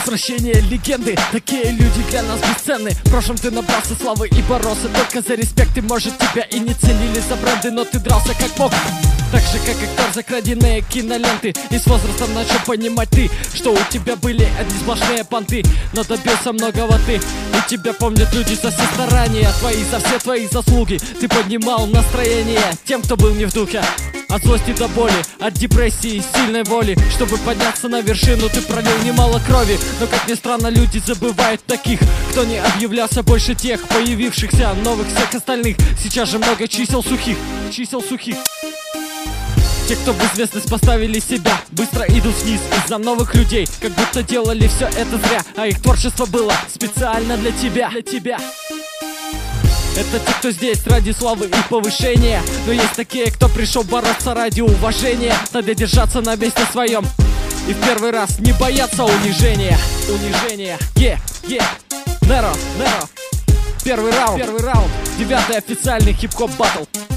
Возвращение легенды, такие люди для нас бесценны. В прошлом ты набрался славы и боролся только за респект. И может тебя и не ценили за бренды, но ты дрался как мог. Так же, как актер за краденые киноленты. И с возрастом начал понимать ты, что у тебя были одни сплошные понты. Но добился многого ты, и тебя помнят люди за все старания твои, за все твои заслуги. Ты поднимал настроение тем, кто был не в духе. От злости до боли, от депрессии, сильной воли. Чтобы подняться на вершину, ты пролил немало крови. Но, как ни странно, люди забывают таких, кто не объявлялся больше тех появившихся новых всех остальных. Сейчас же много чисел сухих. Те, кто в известность поставили себя, быстро идут вниз из-за новых людей, как будто делали все это зря, а их творчество было специально для тебя. Это те, кто здесь ради славы и повышения. Но есть такие, кто пришел бороться ради уважения. Надо держаться на месте своем и в первый раз не бояться унижения. Неро. Первый раунд. 9-й официальный хип-хоп баттл.